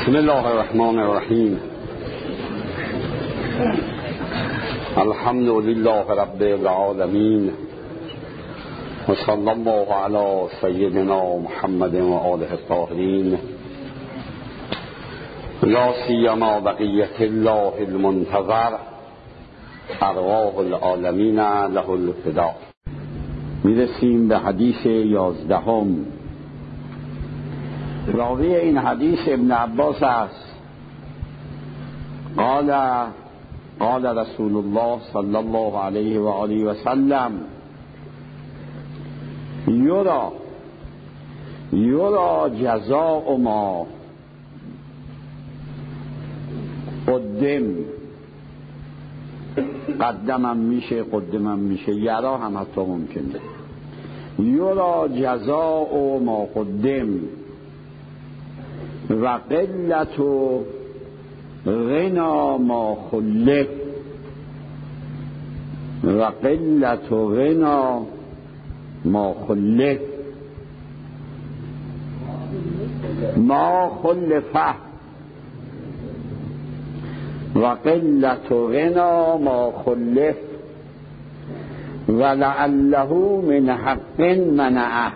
بسم الله الرحمن الرحیم. الحمد لله رب العالمین و صلی الله علی سیدنا محمد و آله الطاهرین لا سیما بقیة الله المنتظر ارواح العالمین له الفدا. میرسیم به حدیث 11. راوی این حدیث ابن عباس است. قال رسول الله صلی الله علیه و آله و سلم یرا جزاء ما قدمم میشه قدمم میشه، یرا هم حتی ممکنه. یرا جزاء ما قدم و قلت و غنا ما خلف و قلت و غنا ما خلف ما خلفه و قلت و غنا ما خلف ولعله من حق منعه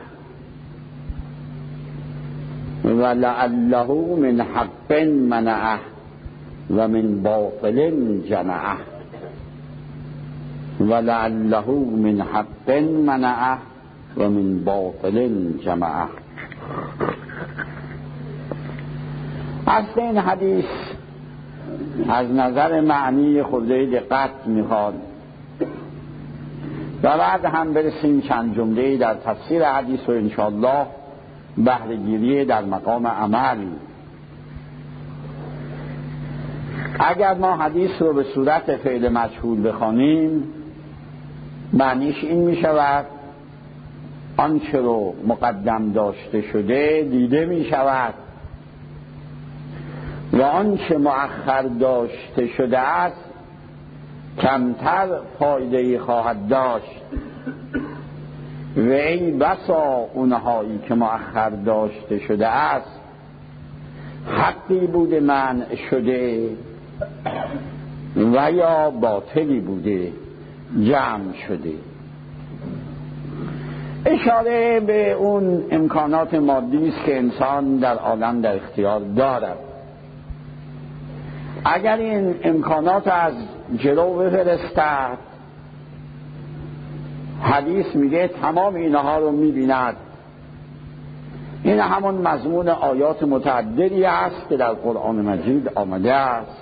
ولعله من حق منعه و من باطل جمعه ولعله من حق منعه و من باطل جمعه. اصل این حدیث از نظر معنی خورده دقت میخواد و بعد هم برسیم چند جمله در تفسیر حدیث و انشاءالله بهره‌گیری در مقام عمل. اگر ما حدیث رو به صورت فعل مجهول بخوانیم معنیش این می شود آنچه رو مقدم داشته شده دیده می شود و آنچه مؤخر داشته شده است کمتر فایده خواهد داشت و ای بسا اونهایی که مؤخر داشته شده است حقی بوده منع شده و یا باطلی بوده جمع شده. اشاره به اون امکانات مادی است که انسان در عالم در اختیار دارد. اگر این امکانات از جلو بفرستد حدیث میگه تمام اینها رو میبیند. این همون مضمون آیات متعددی است که در قرآن مجید آمده است.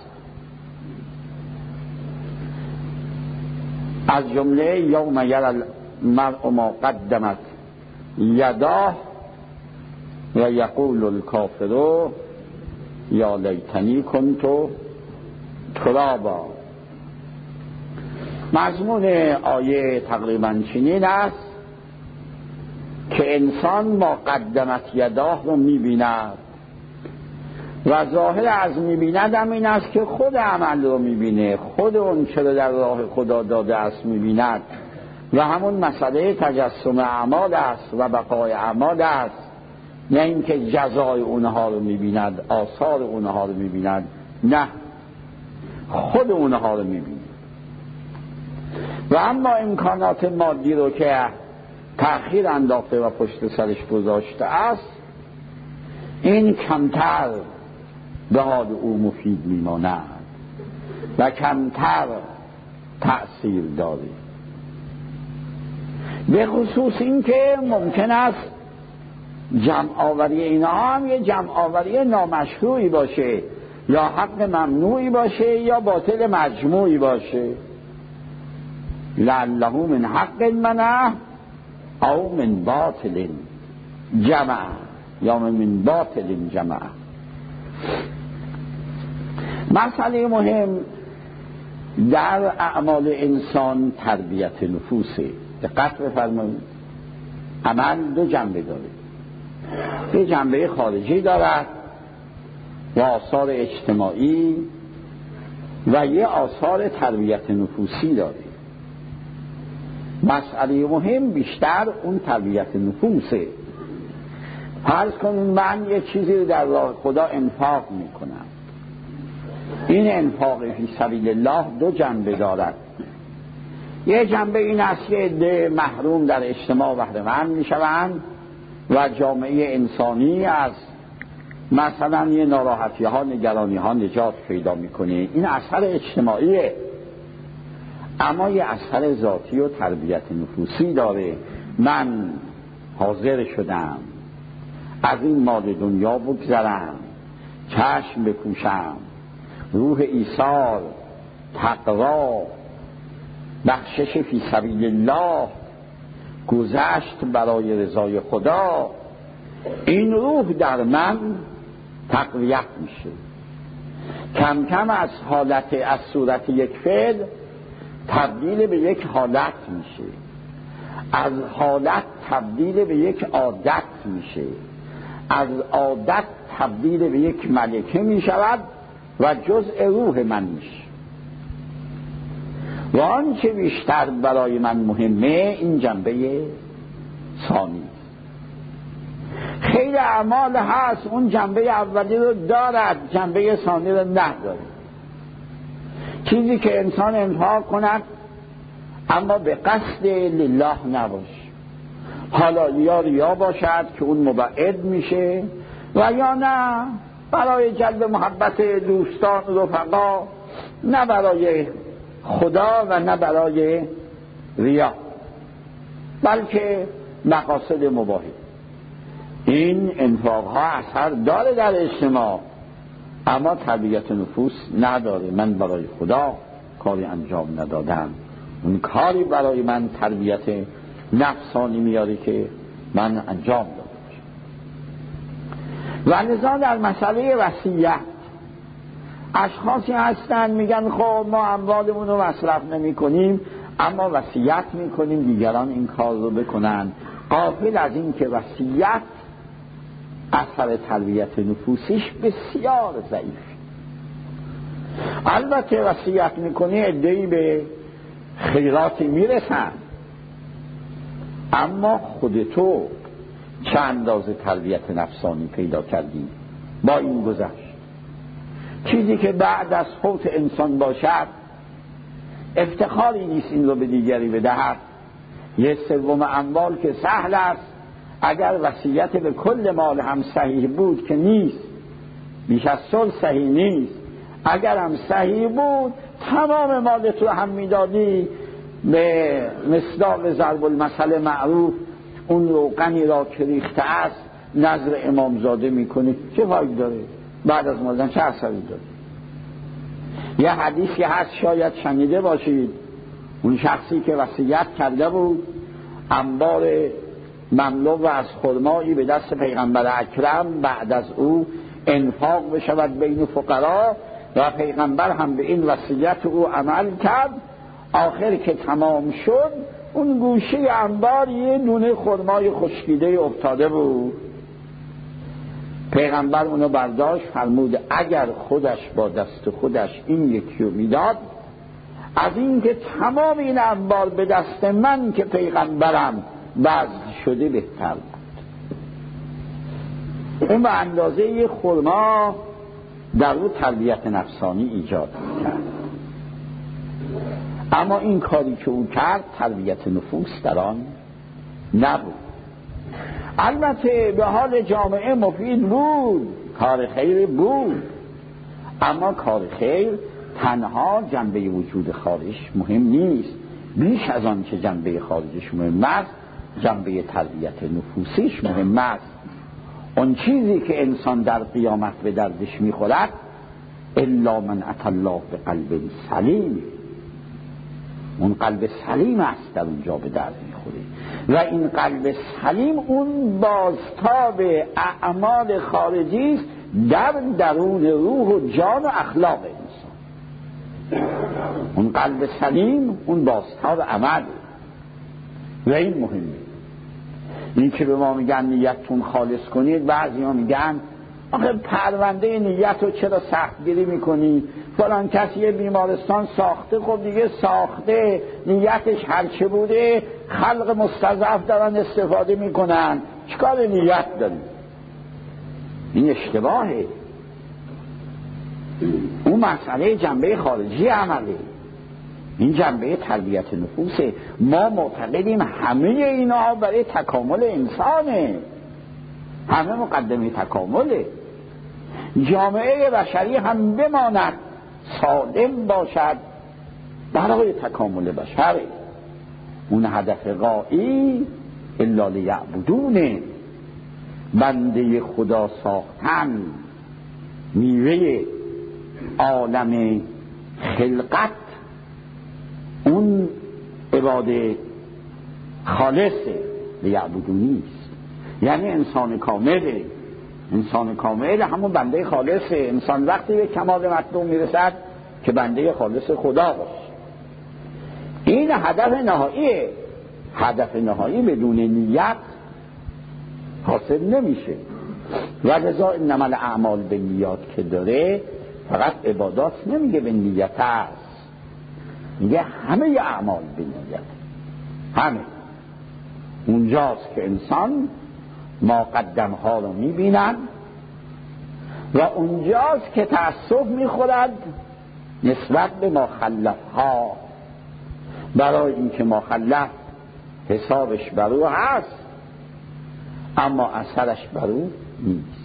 از جمله یوم یری المرء ما قدمت یداه و یقول الکافر یا لیتنی کنت ترابا. مضمون آیه تقریبا چنین است که انسان ما قدمت یداه رو میبیند و ظاهر از میبیند هم این است که خود عمل رو میبینه، خود اون چرا در راه خدا داده است میبیند و همون مسئله تجسم اعمال است و بقای اعمال است، نه اینکه جزای اونها رو میبیند، آثار اونها رو میبیند، نه خود اونها رو میبیند. و اما امکانات مادی رو که تأخیر انداخته و پشت سرش گذاشته است این کمتر به حال او مفید میماند و کمتر تأثیر داره، به خصوص این که ممکن است جمع آوری اینها هم یه جمع آوری نامشروعی باشه یا حق ممنوعی باشه یا باطل مجموعی باشه. لعله من حق منع او من باطل جمع یا من باطل جمع. مسئله مهم در اعمال انسان تربیت نفوسه. دقت بفرمایید، عمل دو جنبه داره، یه جنبه خارجی دارد و آثار اجتماعی و یه آثار تربیت نفوسی داره. مسئله مهم بیشتر اون تربیت نفوسه فرض کنید من یه چیزی رو در راه خدا انفاق میکنم. این انفاق فی سبیل الله دو جنبه دارد. یه جنبه این است که عده محروم در اجتماع بهره مند میشوند و جامعه انسانی از مثلا یه ناراحتی ها، نگرانی ها نجات پیدا میکنه. این اثر اجتماعیه. اما یه اثر ذاتی و تربیت نفوسی داره. من حاضر شدم از این مال دنیا بگذرم، چشم بپوشم، روح ایثار، تقوا، بخشش فی سبیل الله، گذشت برای رضای خدا. این روح در من تقویت میشه. کم کم از صورت یک فعل تبدیل به یک حالت میشه، از حالت تبدیل به یک عادت میشه، از عادت تبدیل به یک ملکه میشود و جزء روح من میشه. و آنچه بیشتر برای من مهمه این جنبه ثانی. خیلی اعمال هست اون جنبه اولی رو دارد، جنبه ثانی رو نداره. چیزی که انسان انفاق کند اما به قصد لله نباشه، حالا یا ریا باشد که اون مبعد میشه و یا نه برای جلب محبت دوستان و رفقا، نه برای خدا و نه برای ریا، بلکه مقاصد مباحه. این انفاق ها اثر داره در اجتماع اما تربیت نفوس نداره. من برای خدا کاری انجام ندادم، اون کاری برای من تربیت نفسانی میاره که من انجام دادم. و لذا در مسئله وصیت اشخاصی هستن میگن خب ما اموالمون رو مصرف نمی کنیم اما وصیت میکنیم دیگران این کار رو بکنن، غافل از این که وصیت اثر تربیت نفوسیش بسیار ضعیف. البته وصیت میکنی عده‌ای به خیراتی میرسن اما خود تو چه اندازه تربیت نفسانی پیدا کردی با این گذشت؟ چیزی که بعد از فوت انسان باشد افتخاری نیست این رو به دیگری بدهد. یه سوم اموال که سهل است، اگر وصیت به کل مال هم صحیح بود که نیست، بیش از ثلث صحیح نیست، اگر هم صحیح بود تمام مالت رو هم میدادی به مصداق ضرب المثل معروف، اون روغنی را که ریخته است نظر امامزاده میکنی، چه فایده داره؟ بعد از مردن چه اثری داره؟ یه حدیثی هست شاید شنیده باشید، اون شخصی که وصیت کرده بود انبار مملو از خرمایی به دست پیغمبر اکرم بعد از او انفاق بشود بین فقرا، و پیغمبر هم به این وصیت او عمل کرد. آخر که تمام شد اون گوشه انبار یه دونه خرمای خشکیده افتاده بود. پیغمبر اونو برداشت، فرمود اگر خودش با دست خودش این یکی رو میداد، از این که تمام این انبار به دست من که پیغمبرم وضع شده بهتر بود. اون به اندازه یه خرما در او تربیت نفسانی ایجاد میکرد. اما این کاری که او کرد تربیت نفوس در آن نبود. البته به حال جامعه مفید بود، کار خیر بود، اما کار خیر تنها جنبه وجود خارج مهم نیست. بیش از آن که جنبه خارجش مهم است، جنبه تربیت نفوسیش مهم است. اون چیزی که انسان در قیامت به دردش میخورد الا من اتى الله بقلب سلیم، اون قلب سلیم است در اونجا به درد میخوره. و این قلب سلیم اون بازتاب اعمال خارجی است در درون روح و جان و اخلاق انسان. اون قلب سلیم اون بازتاب عمل و این مهمه. این که به ما میگن نیتتون خالص کنید، بعضی ها میگن آخه پرونده نیت رو چرا سختگیری میکنی؟ فلان کسی یه بیمارستان ساخته، خب دیگه ساخته، نیتش هرچه بوده، خلق مستضعف دارن استفاده میکنن، چیکار نیت داری؟ این اشتباهه. اون مسئله جنبه خارجی عمله، این جنبه تربیت نفوسه. ما معتقدیم همه اینا برای تکامل انسانه، همه مقدمه تکامله. جامعه بشری هم بماند، سالم باشد، برای تکامل بشره. اون هدف غایی الا لیعبدونه، بنده خدا ساختن، میوه عالم خلقت، اون عباده خالصه، لیعبدونیست. یعنی انسان کامله. انسان کامل همون بنده خالصه. انسان وقتی به کمال مطلوب میرسد که بنده خالص خدا باشه. این هدف نهاییه. هدف نهایی بدون نیت حاصل نمیشه. و لذا انما الاعمال بالنیات که داره، فقط عبادات نمیگه به نیت است، میگه همه اعمال به نیت، همه. اونجاست که انسان ما قدم ها رو میبیند و اونجاست که تأسف میخورد نسبت به ما خلف ها، برای اینکه ما خلف حسابش برو هست اما اثرش برو نیست.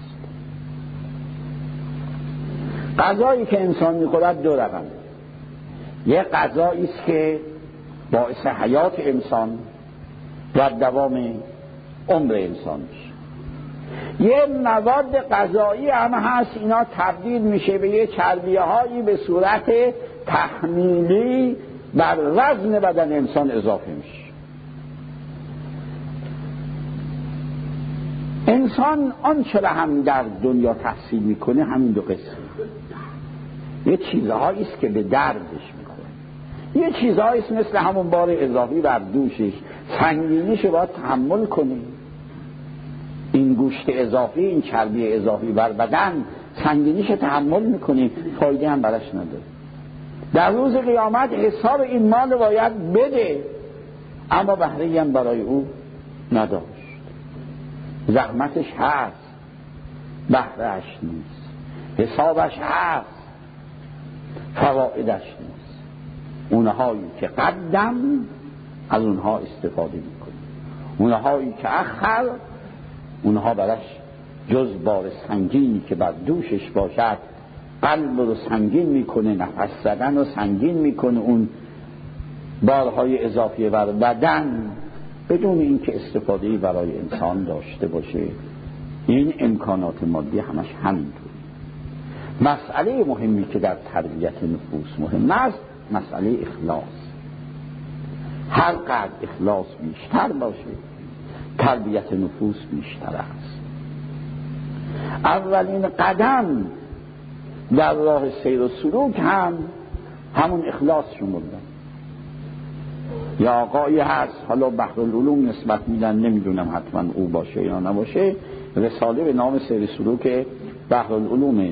غذایی که انسان میخورد دو رقمه. یه غذایی است که باعث حیات انسان و دوام عمر انسان میشه. یه مواد غذایی هم هست، اینا تبدیل میشه به یه چربیه هایی به صورت تحمیلی بر وزن بدن انسان اضافه میشه. انسان آنچه را هم در دنیا تحصیل میکنه همین دو قسم. یه چیزهایی است که به دردش میخوره، یه چیزهایی است مثل همون بار اضافی بر دوشش، سنگینیش باید تحمل کنه. این گوشت اضافی، این چربی اضافی بر بدن سنگینیش تحمل میکنه، فایده هم براش نداره. در روز قیامت حساب این مال باید بده، اما بهره‌ای هم برای او نداشت. زحمتش هست، بهره‌اش نیست. حسابش هست، فوائدش نیست. اونهایی که قدم از اونها استفاده میکنه، اونهایی که اخر اونها برش جز بار سنگینی که بر دوشش باشد قلب رو سنگین میکنه، نفس زدن رو سنگین میکنه، اون بارهای اضافی بر بدن، بدون اینکه استفاده‌ای برای انسان داشته باشه. این امکانات مادی همش همینطور. مسئله مهمی که در تربیت نفوس مهم است مسئله اخلاص. هر قدر اخلاص بیشتر باشه تربیت نفوس بیشتر است. اولین قدم در راه سیر و سلوک هم همون اخلاص شمردن. یا آقایی هست، حالا بحرالعلوم نسبت میدن، نمیدونم حتما او باشه یا نباشه، رساله به نام سیر سلوک بحرالعلوم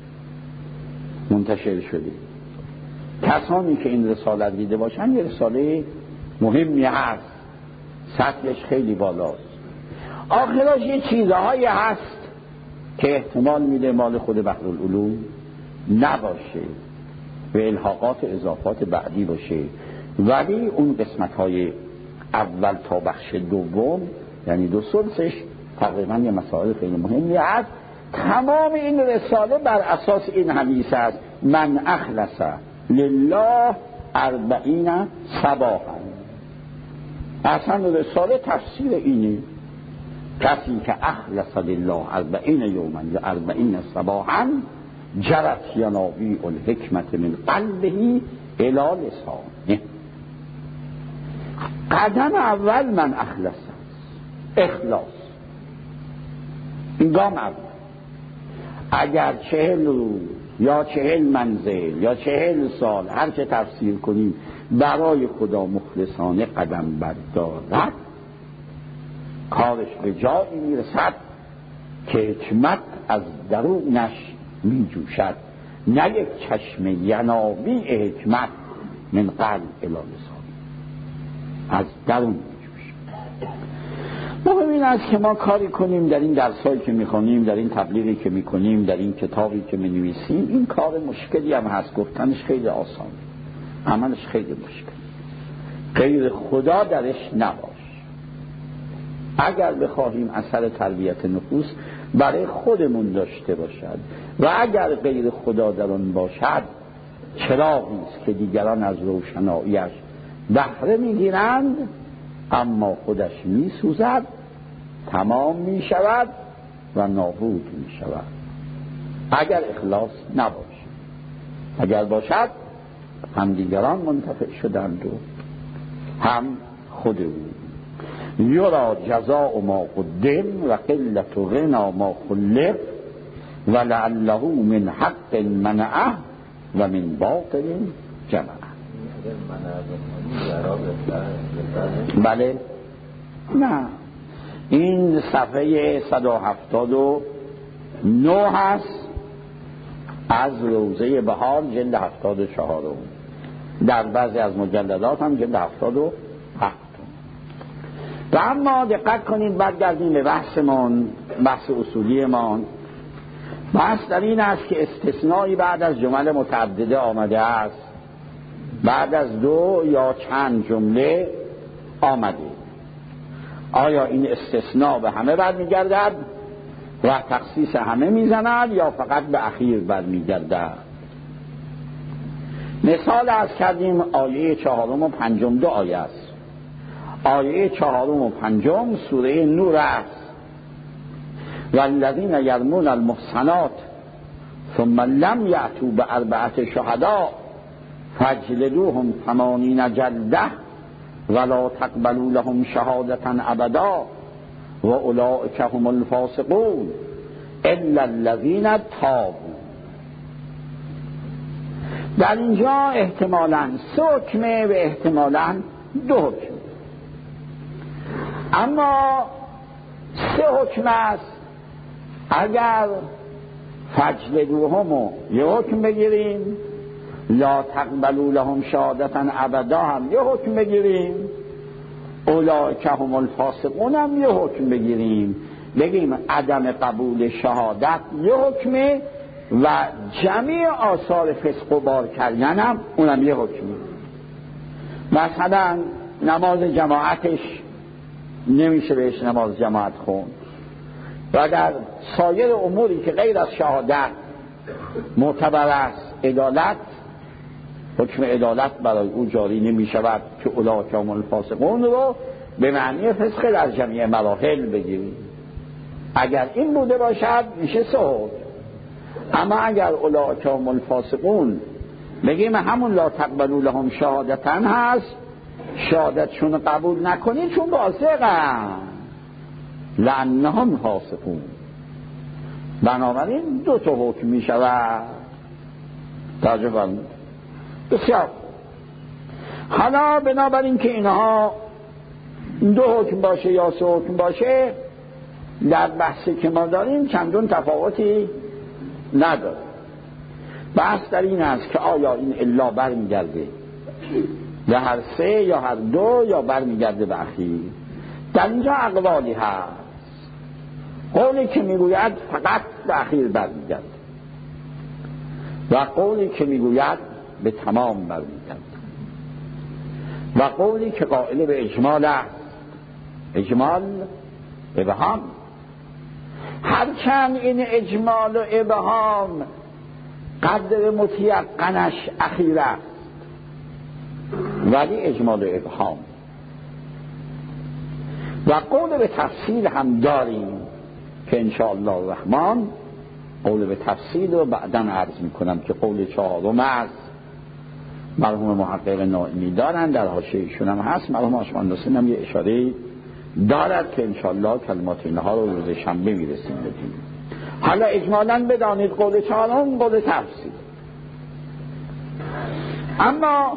منتشر شده. کسانی که این رساله دیده باشن، یه رساله مهمی هست، سطحش خیلی بالاست. آخرش یه چیزهایی هست که احتمال میده مال خود بحرالعلوم نباشه و الحاقات اضافات بعدی باشه، ولی اون قسمت های اول تا بخش دوم یعنی دو ثلثش تقریبا یه مسائل خیلی مهمی هست. تمام این رساله بر اساس این حدیث است: من اخلص لله 40 صباحا. اصلا رساله تفسیر اینه: کسی که اخلص لله 40 یوما یا 40 صباحا جرت ینابیع الحکمت من قلبه الی لسانه. قدم اول من اخلص، اخلاص. این گام اول. اگر 40 روز یا 40 منزل یا 40 سال هر چه تفسیر کنیم برای خدا مخلصانه قدم بردارد، کارش به جایی میرسد که حکمت از درونش میجوشد، نه یک چشم ینابیع حکمت من قلب الی لسان، از درون میجوشد. مهم این است که ما کاری کنیم در این درسایی که میخونیم، در این تبلیغی که میکنیم، در این کتابی که مینویسیم. این کار مشکلی هم هست، گفتنش خیلی آسان، عملش خیلی مشکل. غیر خدا درش نباش. اگر بخواهیم اثر تربیت نفوس برای خودمون داشته باشد و اگر غیر خدا در آن باشد، چراغی است که دیگران از روشناییش بهره میگیرند اما خودش میسوزد، تمام میشود و نابود میشود. اگر اخلاص نباشد، اگر باشد هم دیگران منتفع شدند و هم خود او. یرا جزاء ما قدم و قلت غنا ما خلق و لعله من حق منعه و من باطل جمعه. بله، نه، این صفحه 179 هست از روضه بهار، جلد 74. در بعضی از مجلدات هم جلد 77. و اما دقت کنید، برگردیم به بحثمان، بحث اصولیمان. بحث در این است که استثنایی بعد از جمل متعدده آمده است، بعد از دو یا چند جمله آمده. آیا این استثناء به همه برمیگردد و تخصیص همه میزند یا فقط به اخیر برمیگردد؟ مثال عرض کردیم آیه 4 و 5 دو آیه است. آیه 4 و 5 سوره نور است. والذین یرمون المحصنات ثم لم یأتوا بأربعة شهداء فاجلدوهم 80 جلده ولا تقبلوا لهم شهادة ابدا و اولئک هم الفاسقون الا الذین تابوا. در اینجا احتمالاً 3 حکمه و احتمالاً 2 حکم، اما 3 حکم است. اگر فجلدوهم یه حکم بگیریم، لا تقبلوا لهم شهادة ابدا هم یه حکم بگیریم، اولئک هم الفاسقون هم یه حکم بگیریم، بگیم عدم قبول شهادت یه حکمه و جمعی آثار فسق و بار کردن هم اونم یه حکمه. مثلا نماز جماعتش نمیشه بهش نماز جماعت خوند و در سایر اموری که غیر از شهادت معتبر است، عدالت، حکم عدالت برای او جاری نمی شود که اولئک هم الفاسقون رو به معنی فسق در جمعی مراحل بگیریم. اگر این بوده باشد میشه 3 حکم. اما اگر اولئک هم الفاسقون بگیم همون لا تقبلوا لهم شهادتن هست، شهادتشون قبول نکنید چون فاسقن لعنهم فاسقون، بنابراین 2 تا حکم می شود. توجه فرمایید. بسیار. حالا بنابراین که اینها 2 حکم باشه یا 3 حکم باشه، در بحثی که ما داریم چندون تفاوتی نداره. بحث در این است که آیا این الا برمیگرده به هر 3 یا هر 2 یا برمیگرده به اخیر. در اینجا اقوالی هست. قولی که میگوید فقط به اخیر برمیگرده و قولی که میگوید به تمام برمیگرده و قولی که قائل به اجمال است. اجمال ابهام، هرچند این اجمال و ابهام قدر متیقنش اخیر است، ولی اجمال و ابهام. و قول به تفصیل هم داریم که انشاءالله الرحمن قول به تفصیل رو بعداً عرض میکنم که قول 4 است. مرحوم محقق نائمی دارن، در حاشیه‌شون هم هست. مرحوم آشمان حسین هم یه اشاره دارد که انشاءالله کلمات اینها رو روز شنبه میرسیم بدیم. حالا اجمالاً بدانید قول 4 قول تفصیل. اما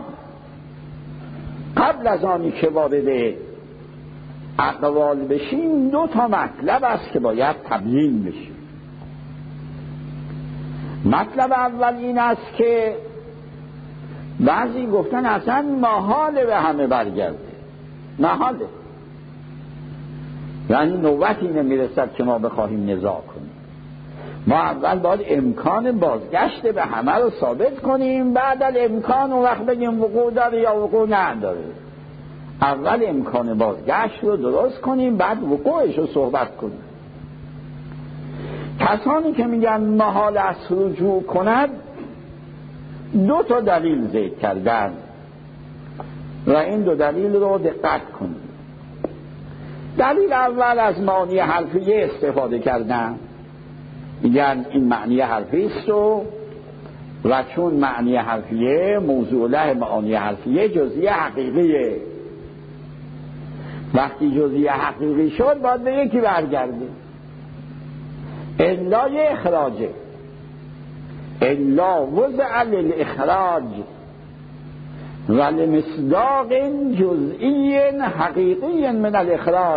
قبل از آنی که وارد اقوال بشیم 2 تا مطلب است که باید تبیین بشیم. مطلب اول این است که بعضی گفتن اصلا محاله به همه برگرده، محاله، و یعنی نوبتی نمیرسد که ما بخواهیم نزاع کنیم. ما اول باید امکان بازگشت به همه رو ثابت کنیم، بعد از امکان اون وقت بگیم وقوع داره یا وقوع نداره. اول امکان بازگشت رو درست کنیم، بعد وقوعش رو صحبت کنیم. کسانی که میگن محال است رجوع کند 2 تا دلیل ذکر کردن و این 2 دلیل رو دقت کنید. دلیل اول از معنی حرفیه استفاده کردن، میگن این معنی حرفی است و چون معنی حرفیه موضوع له معنی حرفیه جزئی حقیقیه، وقتی جزئی حقیقی شد باید به یکی برگرده. الا اخراجه، الا وضع للاخراج ولمصداق جزئی حقیقی من الاخراج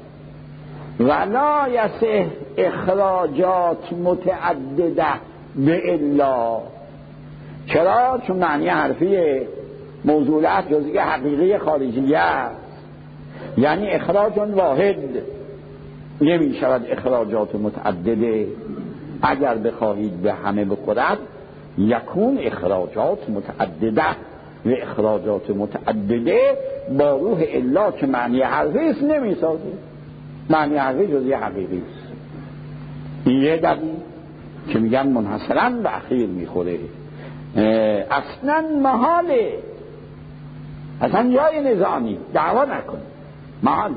ولا یصح اخراجات متعدده به الا. چرا؟ چون معنی حرفی موضوعات جزئی حقیقی خارجیه است، یعنی اخراج واحد نمی شود اخراجات متعدده. اگر بخواهید به همه بخورد یکون اخراجات متعدده و اخراجات متعدده با روح الا که معنی حرفی است نمی سازه. معنی حرفی جزئی حقیقی است. این یه دلیل که میگن منحصراً به اخیر میخوره، اصلا محاله، اصلا جای نظامی دعوا نکنه، محاله.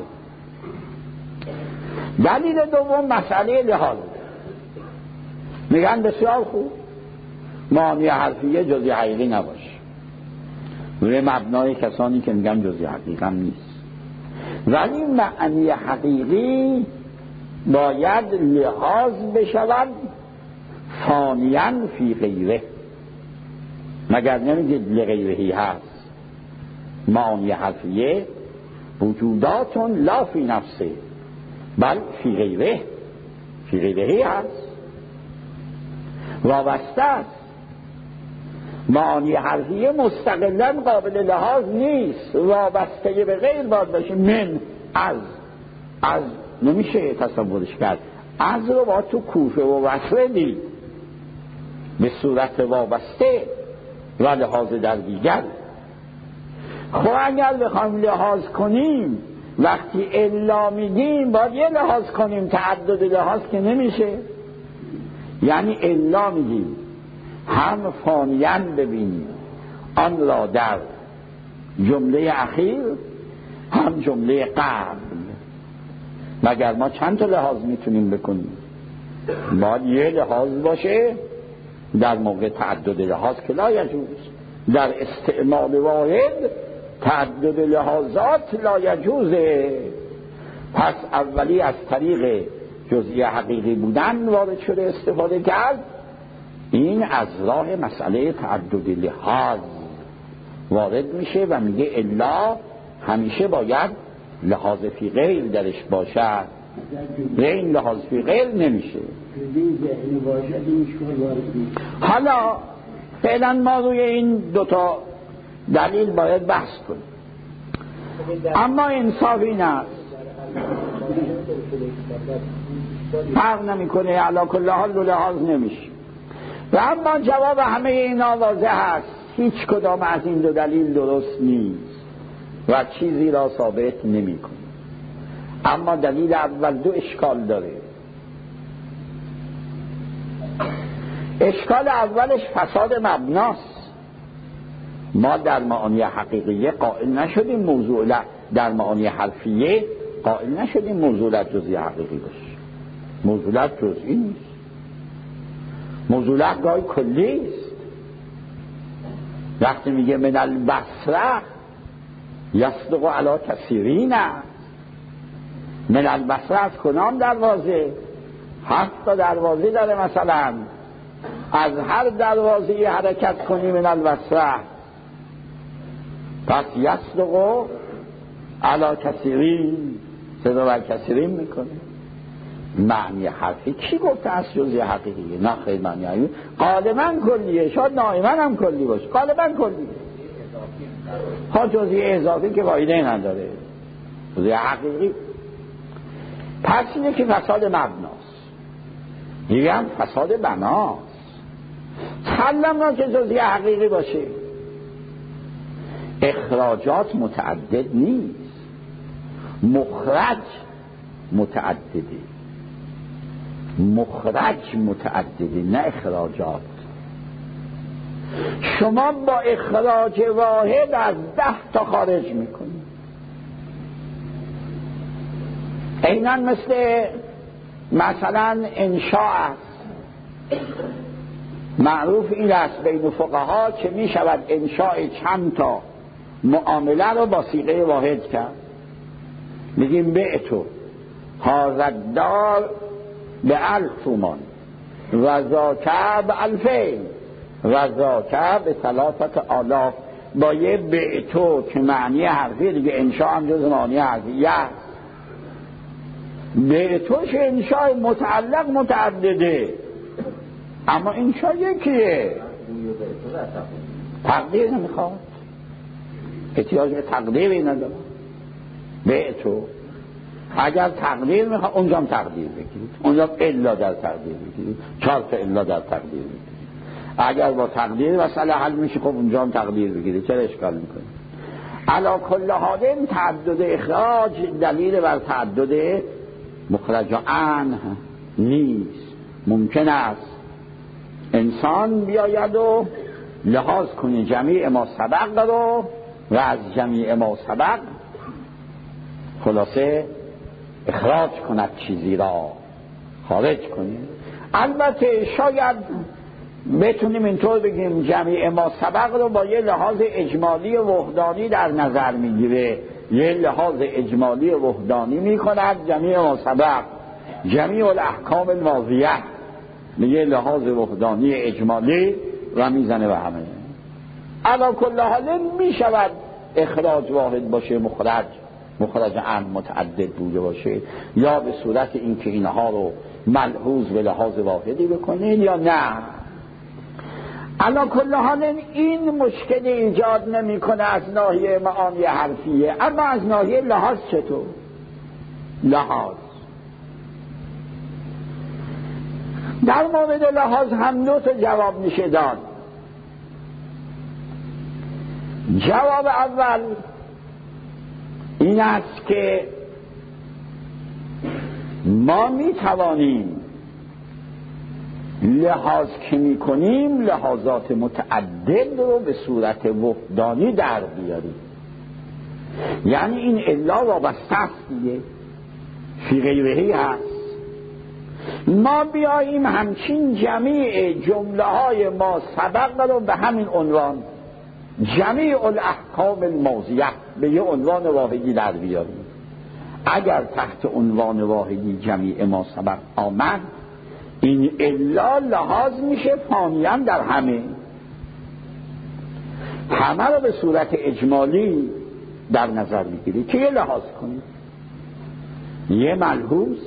دلیل دوم مسئله لحاظ، میگن بسیار خوب معنی حرفیه جزئی حقیقی نباشه، روی مبنای کسانی که میگن جزئی حقیقی هم نیست، ولی معنی حقیقی باید لحاظ بشود ثانیاً فی غیره. مگر نمیگید لغیرهی هست؟ معنی حرفیه وجوداتون لا فی نفسه بل فی غیره، فی غیرهی هست، وابسته است. معانی حرفیه مستقلاً قابل لحاظ نیست، وابسته به غیر باید باشه. من از نمیشه تصورش کرد، از رو باید تو کوفه و بصره دید به صورت وابسته و لحاظ در دیگر. خب اگر بخوایم لحاظ کنیم وقتی الا میگیم باید یه لحاظ کنیم، تعدد لحاظ که نمیشه. یعنی الا میگیم هم ثانیاً ببینیم آن را در جمله اخیر هم جمله قبل. مگر ما چند تا لحاظ میتونیم بکنیم؟ باید یه لحاظ باشه در موقع تعدد لحاظ که لا یجوز. در استعمال واحد تعدد لحاظات لا یجوزه. پس اولی از طریق جزئی حقیقی بودن وارد شده استفاده کرد، این از راه مسئله تعدد لحاظ وارد میشه و میگه الا همیشه باید لحاظ فی غیر درش باشد، به این لحاظ فی غیر نمیشه. حالا فعلا ما روی این 2 تا دلیل باید بحث کنیم، اما انصاف این است فرق نمیکنه، علی کل حال رو لحاظ نمیشه. و اما جواب همه اینا واضح هست، هیچ کدام از این 2 دلیل درست نیست و چیزی را ثابت نمیکنه. اما دلیل اول 2 اشکال داره. اشکال اولش فساد مبناست. ما در معانی حقیقیه قائل نشدیم موضوع در معانی حرفیه قائل نشدیم موضوعات جزئی حقیقی باشه. موضوعات جزئی نیست، موضوعات گاهی کلی است. وقتی میگه من البصره یصدق علی کثیرین، من البصره از کنام دروازه، 7 تا دروازه داره، مثلا از هر دروازه حرکت کنی من البصره، پس یصدق علی کثیرین، صدا بر کثیرین میکنه. معنی حرفی کی گفته از جزئی حقیقیه؟ نه خیلی معنی حرفی غالباً کلیه، شاید نایماً هم کلی باشه، غالباً کلیه. ها جزئی اضافی که فایده نداره، جزئی حقیقی. پس اینه که فساد مبناست، دیگه هم فساد بناست. سلم را که جزئی حقیقی باشه. اخراجات متعدد نیست، مخرج متعدده، مخرج متعدده نه اخراجات. شما با اخراج واحد از 10 تا خارج میکنید. عیناً مثلا انشاء است. معروف این است بین فقها که می شود انشاء چند تا معامله رو با صیغه واحد کرد. میگیم بعتو هذا الدار ب1000 تومان و ذاک ب2000 و ذاک ب3000. با یه بعتو که معنی حرفی دیگه انشاء هم جز معنی حرفی است. بعتوش انشاء متعلق متعدده، اما انشاء یکیه. تقدیر نمیخواد، احتیاج به تقدیری نداره. بعتو اگر تقدیر میخواد اونجا هم تقدیر بگیرید، اونجا الا در تقدیر بگیرید، 4 تا الا در تقدیر بگیرید. اگر با تقدیر مسئله حل میشه خب اونجا هم تقدیر بگیرید، چرا اشکال میکنه؟ علی کل حال تعدد اخراج دلیل بر تعدد مخرج عنه نیست. ممکن است انسان بیاید و لحاظ کنه جمیع ما سبق رو و از جمیع ما سبق خلاصه اخراج کند، چیزی را خارج کنه. البته شاید بتونیم اینطور بگیم جمیع ما سبق رو با یه لحاظ اجمالی وحدانی در نظر میگیره، یه لحاظ اجمالی وحدانی میکند جمیع ما سبق، جمیع الاحکام الماضیه به یه لحاظ وحدانی اجمالی و میزنه و همه. علا کل حال میشود اخراج واحد باشه، مخرج عن متعدد بوده باشه، یا به صورت اینکه اینها رو ملحوظ به لحاظ واحدی بکنید یا نه. علا کل حال این مشکل ایجاد نمیکنه از ناحیه معانی حرفیه، اما از ناحیه لحاظ چطور؟ لحاظ در مورد لحاظ هم 2 تا جواب میشه داد. جواب اول این است که ما میتوانیم لحاظ که میکنیم لحاظات متعدد رو به صورت وحدانی در بیاریم. یعنی این الا وابسته است دیگه، فی غیرهی هست. ما بیاییم همچین جمیع جمله های ما سبق رو به همین عنوان جمیع الاحکام الماضیه به یه عنوان واحدی در بیاریم. اگر تحت عنوان واحدی جمیع ما سبق آمد، این الا لحاظ میشه فانیاً در همه رو به صورت اجمالی در نظر میگیری که یه لحاظ کنید، یه ملحوظ،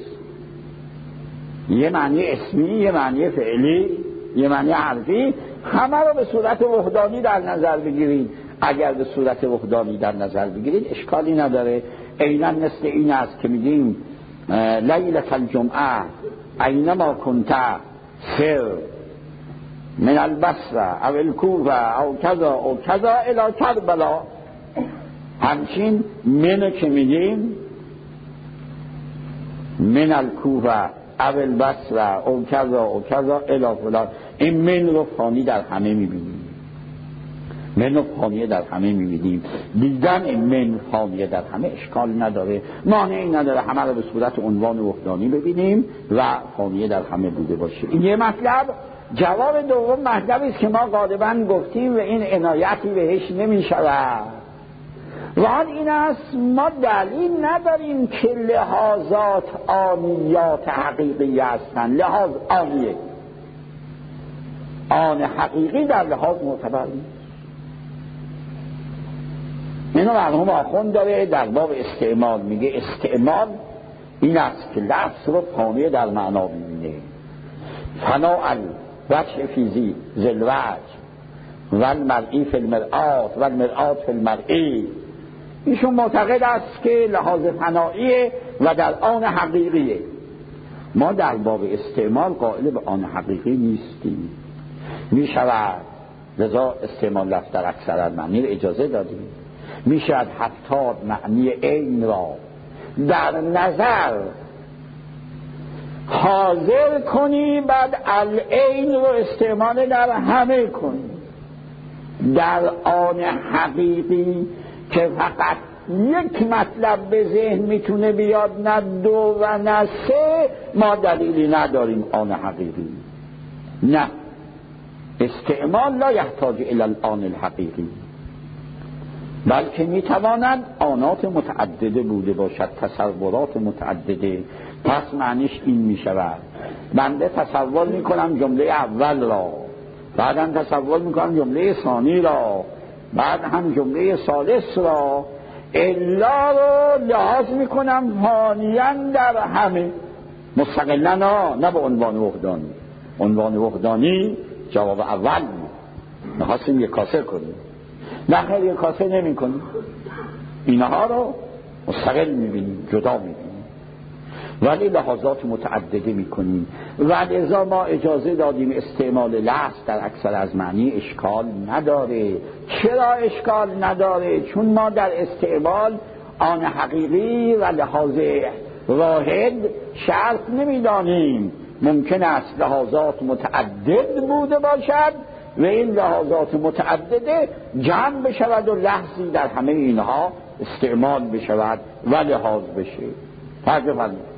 یه معنی اسمی، یه معنی فعلی، یه معنی حرفی، همه رو به صورت وحدانی در نظر بگیرید. اگر به صورت وحدانی در نظر بگیرید اشکالی نداره. عیناً مثل این است که میگیم لیلة الجمعه اینما کنت سر من البصره او الکوفه او کذا او کذا الی کربلا. همچین منو که میگیم من الکوفه او البصره او کذا او کذا الی فلان، این من رو فانی در همه میبینیم، من رو فانی در همه میبینیم. دیدن این من فانی در همه اشکال نداره، مانعی نداره، همه رو به صورت عنوان وحدانی ببینیم و فانی در همه بوده باشه. این یه مطلب. جواب دوم مطلبی است که ما غالبا گفتیم و این عنایتی بهش نمیشود و آن این است ما دلیل نداریم که لحاظات آنیات حقیقی هستند. لحاظ آنیه، آن حقیقی در لحاظ معتبر نیست. اینو مرحوم آخوند داره در باب استعمال میگه استعمال این است که لفظ رو فانی در معنا ببینه. فنا الوجه فیزی زلوج و المرئی فی المرآت و المرآت فی المرئی. ایشون معتقد است که لحاظ فنایی و در آن حقیقیه. ما در باب استعمال قائل به آن حقیقی نیستیم. می شود لذا استعمال لفظ در اکثر معنی رو اجازه دادیم. می شود حتی معنی عین را در نظر حاضر کنی، بعد العین رو استعمال در همه کنی. در آن حقیقی که فقط یک مطلب به ذهن میتونه بیاد، نه دو و نه سه، ما دلیلی نداریم آن حقیقی. نه، استعمال لا یحتاج الی الآن الحقیقی، بلکه میتواند آنات متعدده بوده باشد، تصورات متعدده. پس معنیش این میشود بنده تصور میکنم جمله اول را، بعدم تصور میکنم جمله ثانی را، بعد هم جمله ثالث را، الا رو لحاظ میکنم فانیاً در همه، مستقلا نه به عنوان وحدانی. عنوان وحدانی جواب اول میخواستیم یک کاسه کنیم، نه خیلی یک کاسه نمی کنیم، اینها رو مستقل میبینیم، جدا میبینیم، ولی لحاظات متعدده میکنیم. و لذا ما اجازه دادیم استعمال لفظ در اکثر از معنی اشکال نداره. چرا اشکال نداره؟ چون ما در استعمال آن حقیقی و لحاظ واحد شرط نمیدانیم. ممکن است لحاظات متعدد بوده باشد و این لحاظات متعدده جمع بشود و لحظی در همه اینها استعمال بشود و لحاظ بشه. فرق فرمید.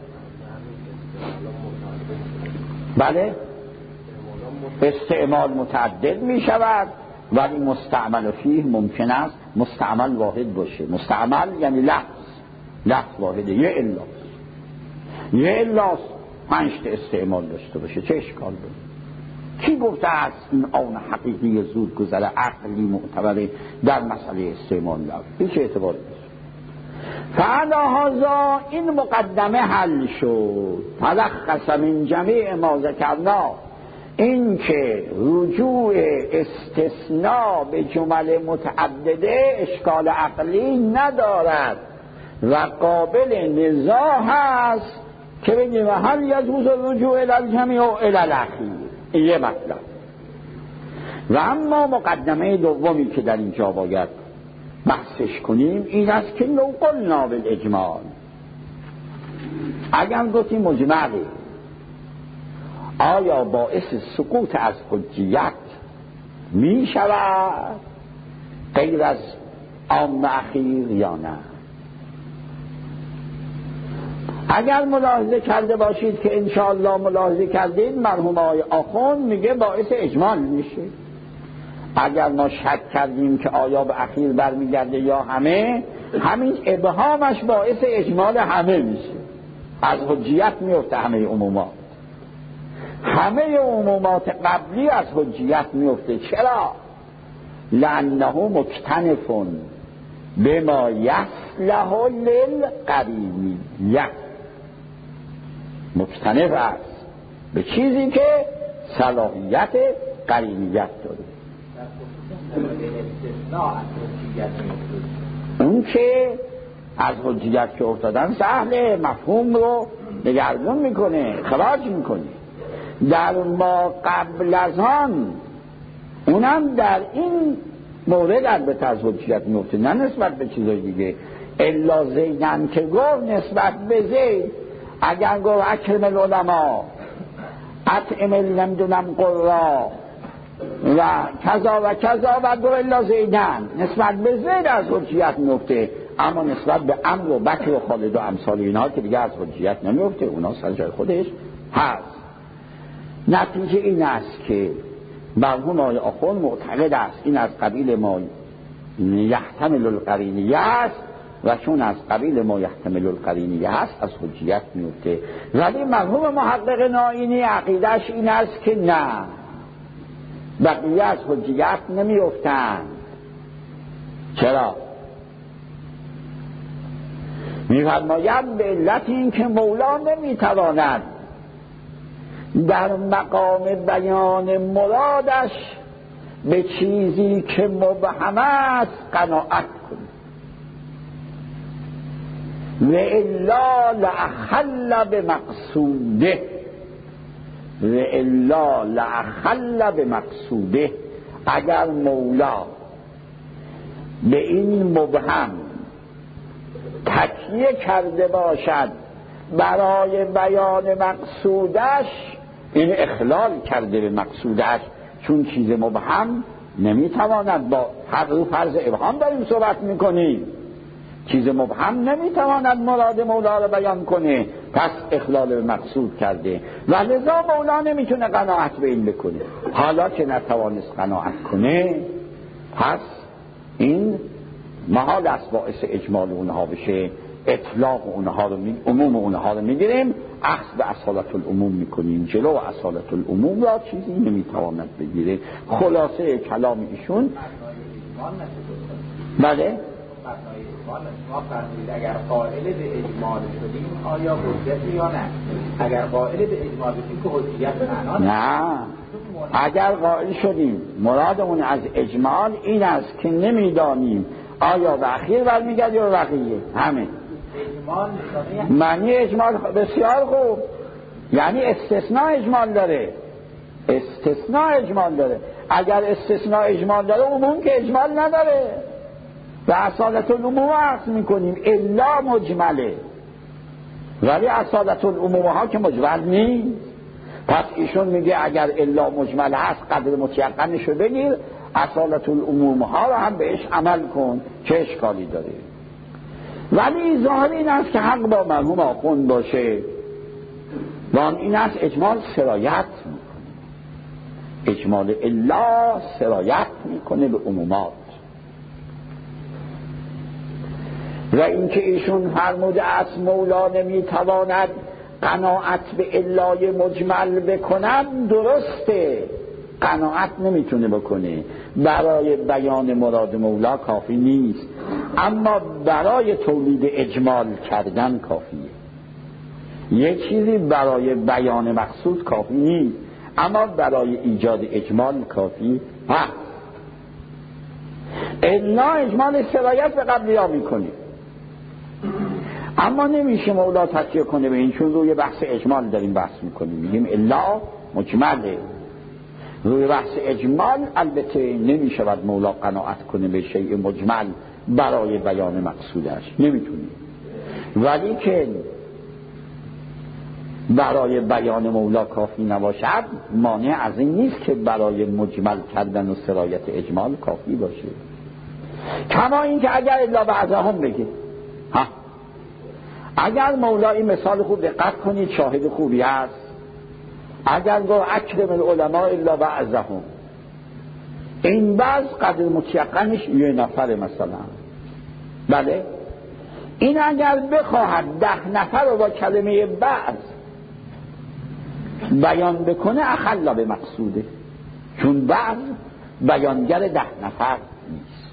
بله، استعمال متعدد می شود ولی مستعمل فیه ممکن است مستعمل واحد باشه. مستعمل یعنی لفظ واحده، یه الاس 5 استعمال داشته باشه، چه اشکال داره؟ کی گفته است این آن حقیقی زود گذر عقلی معتبره در مسئله استعمال لفظ؟ هیچ اعتبار نیست. فعلا این مقدمه حل شد. تلخص من جمیع ما ذکرنا، این که رجوع استثناء به جمل متعدده اشکال عقلی ندارد و قابل نزاع هست که بگیم هل یجوز رجوع الی الجمیع و الی الاخیر. این یه مطلب. و اما مقدمه دومی که در اینجا باید بحثش کنیم این است که لو قلنا بالاجمال، اگر گفتیم مجمله، آیا باعث سقوط از حجیت می شود غیر از عام اخیر یا نه؟ اگر ملاحظه کرده باشید که انشاءالله ملاحظه کردید، مرحوم آقای آخوند میگه باعث اجمال میشه. اگر ما شک کردیم که آیا به اخیر برمیگرده یا همه، همین ابهامش باعث اجمال همه میشه، از حجیت میفته. همه عمومات قبلی از حجیت میفته. چرا؟ لانه مکتنف بما یصلح للقرینیت، مکتنف است به چیزی که صلاحیت قرینیت داره. اون که از حجیت که افتادن سهله، مفهوم رو دگرگون میکنه، خراج میکنه. در ما قبل از آن اونم در این مورد البته از حجیت میفته، نه نسبت به چیزای دیگه. الا زیدن که گفت نسبت به زید، اگر گفت اکرم العلماء اطعم نمیدونم قرا و کذا و کذا و دو الا زیدن، نسبت به زید از حجیت میفته. اما نسبت به عمرو و بکر و خالد و امثال اینها که دیگه از حجیت نمیفته، اونا سر جای خودش هست. نتیجه این است که مرحوم آقای آخوند معتقد است این از قبیل ما یحتمل القرینیه است و چون از قبیل ما یحتمل القرینیه است از حجیت میفته. ولی مرحوم محقق نائینی عقیدش این است که نه، بقیه از حجیت نمیفتند. چرا؟ میفرماید به علت این که مولا نمیتواند در مقام بیان مرادش به چیزی که مبهم است قناعت کنه. و الا لاخل بمقصوده، و الا لاخل بمقصوده. اگر مولا به این مبهم تکیه کرده باشد برای بیان مقصودش، این اخلال کرده به مقصودش، چون چیز مبهم نمیتواند، با حق فرض ابهام داریم صحبت میکنیم، چیز مبهم نمیتواند مراد مولا رو بیان کنه، پس اخلال به مقصود کرده و لذا مولا نمیتونه قناعت به این بکنه. حالا که نتوانست قناعت کنه، پس این محال است باعث اجمال اونها بشه، اطلاق اونها رو عموم اونها رو میگیریم، اخذ به اصالت العموم میکنیم، جلو اصالت العموم را چیزی نمیتواند بگیره. خلاصه کلام ایشون بله ما فرمودید اگر قائل به اجمال شدیم آیا حجت یا نه؟ اگر قائل به اجمال شدیم که حجیت معنا نه. اگر قائل شدیم مرادمون از اجمال این است که نمیدانیم آیا به اخیر برمیگرد یا بقیه. همین معنی اجمال. بسیار خوب، یعنی استثناء اجمال داره، استثناء اجمال داره. اگر استثناء اجمال داره، عموم که اجمال نداره. و اصالت العموم عرض میکنیم الا مجمله، ولی اصالت العموم ها که مجمل نیست. پس ایشون میگه اگر الا مجمل هست قدر متیقنش رو بگیر، اصالت العموم ها رو هم بهش عمل کن، چه اشکالی داره. ولی ظاهر این است که حق با مرحوم آخوند باشه و این است اجمال سرایت میکنه، اجمال الا سرایت میکنه به عمومات. و اینکه ایشون فرموده است مولا نمیتواند قناعت به الای مجمل بکند، درسته، قناعت نمیتونه بکنه، برای بیان مراد مولا کافی نیست، اما برای تولید اجمال کردن کافیه. یک چیزی برای بیان مقصود کافی نیست، اما برای ایجاد اجمال کافی هست. الا اجمال سرایت به قبلیا میکنه، اما نمیشه مولا تکیه کنه به این، چون روی بحث اجمال داریم بحث میکنیم، میگیم الا مجمله. روی بحث اجمال البته نمیشود مولا قناعت کنه به شیء مجمل برای بیان مقصودش، نمیتونه. ولی که برای بیان مولا کافی نباشد، مانع از این نیست که برای مجمل کردن و سرایت اجمال کافی باشه. کما این که اگر الا بعضهم بگه، اگر مولا این مثال خوب دقت کنید، شاهد خوبی است. اگر گو اکرم العلماء الا بعضهم، این بعض قدر متیقنش یه نفر مثلا، بله، این اگر بخواهد 10 نفر رو با کلمه بعض بیان بکنه، اخلا به مقصوده، چون بعض بیانگر 10 نفر نیست.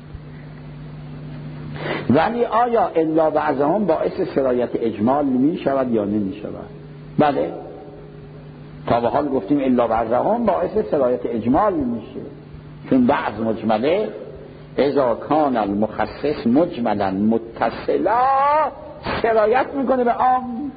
ولی آیا الا بعضهم باعث سرایت اجمال می شود یا نمی شود؟ بله، تا به حال گفتیم الا بعضهم باعث سرایت اجمال میشه، چون بعض مجمله اذا کان المخصص مجملا متصلا سرایت میکنه به عام.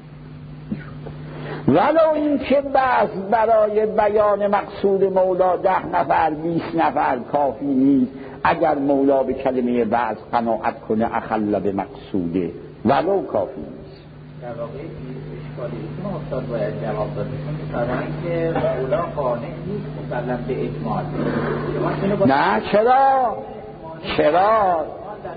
ولو این که بعض برای بیان مقصود مولا 10 نفر 20 نفر کافی نیست، اگر مولا به کلمه بعض قناعت کنه اخلا به مقصوده، ولو کافی نیست. در واقع اشکالی که استاد باید جواب داده، چون که مولا قانع نیست مسلم به اجمال. نه، چرا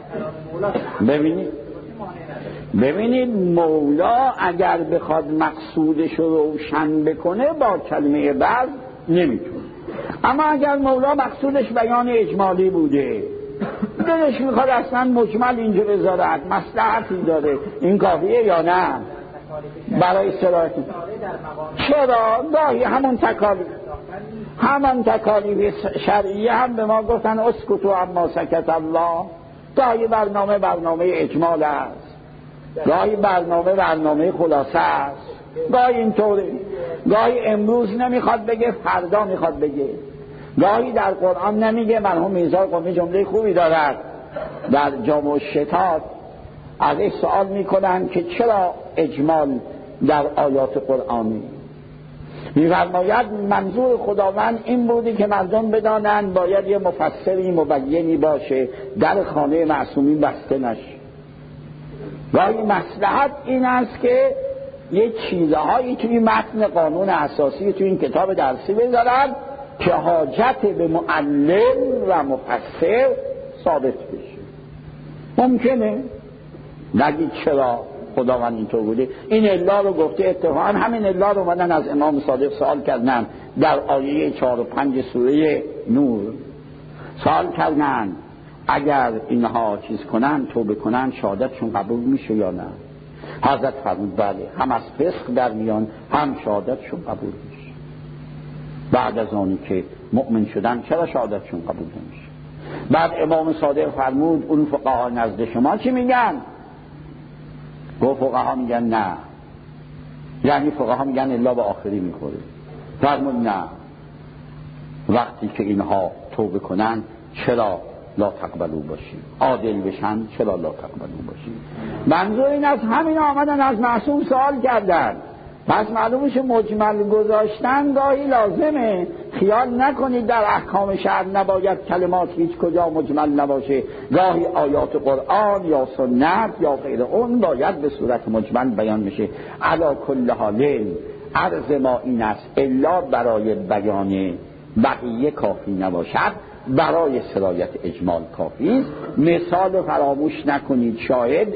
ببینید مولا اگر بخواد مقصودش رو روشن بکنه با کلمه بعض نمیتونه، اما اگر مولا مقصودش بیان اجمالی بوده، دلش میخواد اصلا مجمل اینجا بذارد، مصلحتی داره، این کافیه یا نه برای سرایتی؟ چرا؟ گاهی همون تکالیف شرعیه هم به ما گفتن اسکتو اما سکت الله. گاهی برنامه اجمال است، گاهی برنامه خلاصه است، گاهی اینطوره، گاهی امروز نمیخواد بگه فردا میخواد بگه، گاهی در قرآن نمیگه. مرحوم میرزا قمی جمله خوبی دارد در جامع الشتات، ازش سوال میکنن که چرا اجمال در آیات قرآنی؟ می‌فرماید منظور خداوند این بودی که مردم بدانند باید یه مفسری مبینی باشه، در خانه معصومین بسته نشه. گاهی مصلحت این است که یه چیزهایی توی متن قانون اساسی توی این کتاب درسی بذارن که حاجت به معلم و مفسر ثابت بشه. ممکنه نگید چرا خداوند اینطور بوده، این الا رو گفته. اتفاقا همین الا رو اومدن از امام صادق سوال کردن در آیه 4 و 5 سوره نور. سوال کردن اگر اینها چیز کنن، توبه کنن، شهادتشون قبول میشه یا نه؟ حضرت فرمود بله، هم از فسق در میان، هم شهادتشون قبول میشه. بعد از آنی که مؤمن شدن چرا شهادتشون قبول نمیشه؟ بعد امام صادق فرمود اون فقها نزد شما چی میگن؟ گفت فقها میگن نه، یعنی فقها میگن الا به آخری میخوره. فرمود نه، وقتی که اینها توبه کنن چرا لا تقبلو باشی؟ عادل بشن چرا لا تقبلو باشی؟ منظور این است همین آمدن از معصوم سوال کردن. پس معلومه که مجمل گذاشتن گاهی لازمه. خیال نکنید در احکام شرع نباید کلمات هیچ کجا مجمل نباشه. گاهی آیات قرآن یا سنت یا غیر اون باید به صورت مجمل بیان بشه. علی کل حال عرض ما این است الا برای بیان بقیه کافی نباشد، برای سرایت اجمال کافی است. مثال فراموش نکنید، شاهد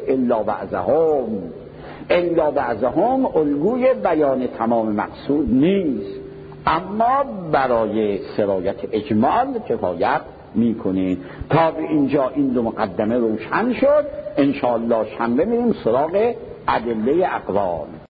الا بعضهم الگوی بیان تمام مقصود نیست، اما برای سرایت اجمال کفایت میکنه. تا به اینجا این دو مقدمه روشن شد. انشاءالله شنبه میریم سراغ ادله اقوال.